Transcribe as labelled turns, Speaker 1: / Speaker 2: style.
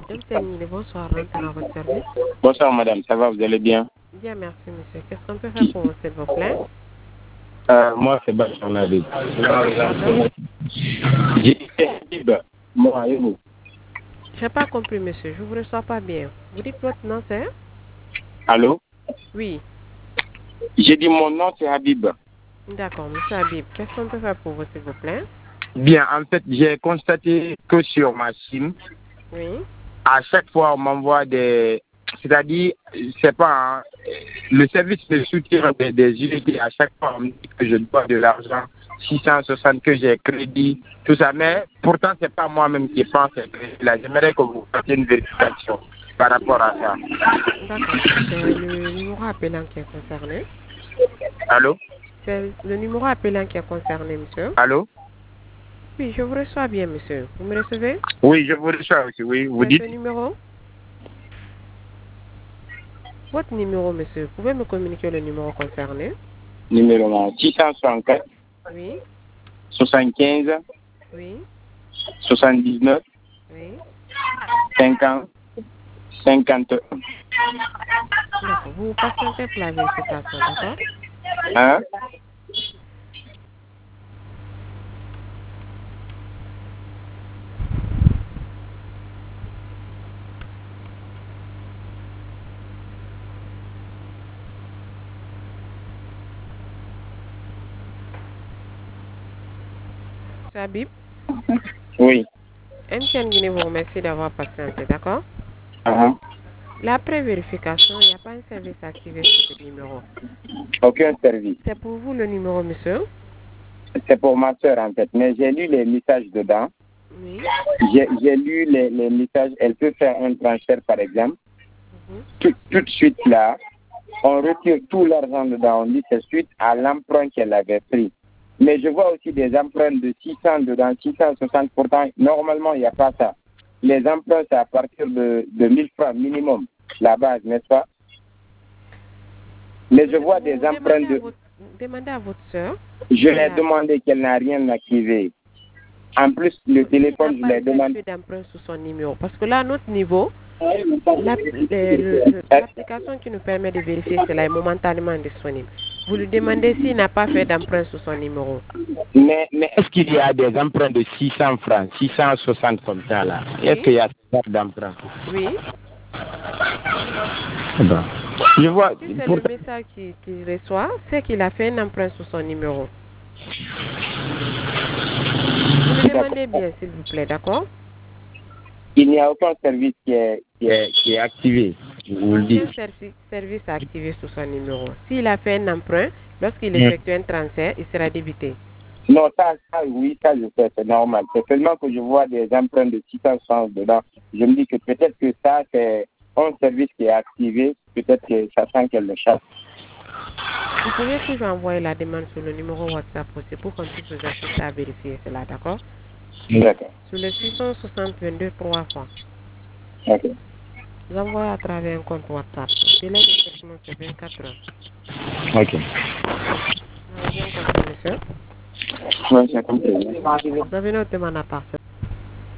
Speaker 1: Bonsoir, rentrez dans votre service.
Speaker 2: Bonsoir madame, ça va, vous allez bien?
Speaker 1: Bien, merci monsieur. Qu'est-ce qu'on peut faire pour vous, s'il vous plaît?
Speaker 2: Moi, c'est Bachar Nabil.
Speaker 1: Pardon?
Speaker 2: J'ai dit moi et vous.
Speaker 1: J'ai pas compris monsieur, je vous reçois pas bien. Vous dites votre nom c'est?
Speaker 2: Allô?
Speaker 1: Oui.
Speaker 2: J'ai dit mon nom, c'est Habib.
Speaker 1: D'accord, monsieur Habib. Qu'est-ce qu'on peut faire pour vous, s'il vous plaît?
Speaker 2: Bien, en fait, j'ai constaté que sur ma SIM,
Speaker 1: Oui.
Speaker 2: à chaque fois, on m'envoie des... C'est-à-dire, c'est pas... le service me soutient des unités. À chaque fois, on me dit que je dois de l'argent, 660 que j'ai crédit, tout ça. Mais pourtant, c'est pas moi-même qui pense à là. J'aimerais que vous fassiez une vérification par rapport à ça.
Speaker 1: D'accord. C'est le numéro appelant qui est concerné.
Speaker 2: Allô?
Speaker 1: C'est le numéro appelant qui est concerné, monsieur.
Speaker 2: Allô?
Speaker 1: Oui, je vous reçois bien, monsieur. Vous me recevez?
Speaker 2: Oui, je vous reçois aussi, oui. Vous
Speaker 1: C'est
Speaker 2: dites?
Speaker 1: ce numéro? Votre numéro, monsieur. Vous pouvez me communiquer le numéro concerné?
Speaker 2: Numéro 664.
Speaker 1: Oui.
Speaker 2: 75.
Speaker 1: Oui.
Speaker 2: 79.
Speaker 1: Oui.
Speaker 2: 50. 51.
Speaker 1: D'accord. Vous patientez pour la vérification, d'accord?
Speaker 2: Hein?
Speaker 1: Habib,
Speaker 2: Oui.
Speaker 1: MTN Guinée vous remercie d'avoir patienté, d'accord?
Speaker 2: Uh-huh.
Speaker 1: La pré-vérification, il n'y a pas un service activé sur ce numéro.
Speaker 2: Aucun service.
Speaker 1: C'est pour vous le numéro, monsieur?
Speaker 2: C'est pour ma soeur en fait. Mais j'ai lu les messages dedans.
Speaker 1: Oui.
Speaker 2: J'ai lu les messages. Elle peut faire un transfert par exemple. Tout de suite là, on retire tout l'argent dedans. On dit c'est suite à l'emprunt qu'elle avait pris. Mais je vois aussi des emprunts de 600 dedans, 660. Pourtant, normalement, il n'y a pas ça. Les emprunts, c'est à partir de 1000 francs minimum, la base, n'est-ce pas? Mais je vois des emprunts de...
Speaker 1: Demandez à votre soeur.
Speaker 2: Je l'ai demandé qu'elle n'a rien activé. En plus, le téléphone, je l'ai demandé...
Speaker 1: d'emprunt sous son numéro. Parce que là, à notre niveau, l'application qui nous permet de vérifier cela est momentanément disponible. Vous lui demandez s'il n'a pas fait d'emprunt sous son numéro.
Speaker 2: Mais est-ce qu'il y a des emprunts de 600 francs, 660 comme ça là? Oui. Est-ce qu'il y a d'emprunts?
Speaker 1: Oui.
Speaker 2: Bon. Je vois.
Speaker 1: Si c'est le message qu'il reçoit, c'est qu'il a fait un emprunt sous son numéro. Vous lui demandez bien, s'il vous plaît, d'accord?
Speaker 2: Il n'y a aucun service qui est activé. Je vous le dis.
Speaker 1: Aucun service activé sous son numéro. S'il a fait un emprunt, lorsqu'il effectue un transfert, il sera débité.
Speaker 2: Non, oui, ça je sais, c'est normal. C'est seulement que je vois des emprunts de 600 francs dedans. Je me dis que peut-être que ça, c'est un service qui est activé. Peut-être que ça sent qu'elle le chasse.
Speaker 1: Vous pouvez toujours envoyer la demande sur le numéro WhatsApp aussi pour qu'on puisse vous assister à vérifier cela, d'accord?
Speaker 2: D'accord.
Speaker 1: Sur le 660 22 3 fois.
Speaker 2: Ok.
Speaker 1: Vous envoyez à travers un compte WhatsApp. Le délai de traitement, c'est 24 heures.
Speaker 2: Ok.
Speaker 1: Vous avez bien compris, monsieur?
Speaker 2: Oui, j'ai compris.
Speaker 1: Vous avez notre demande à part.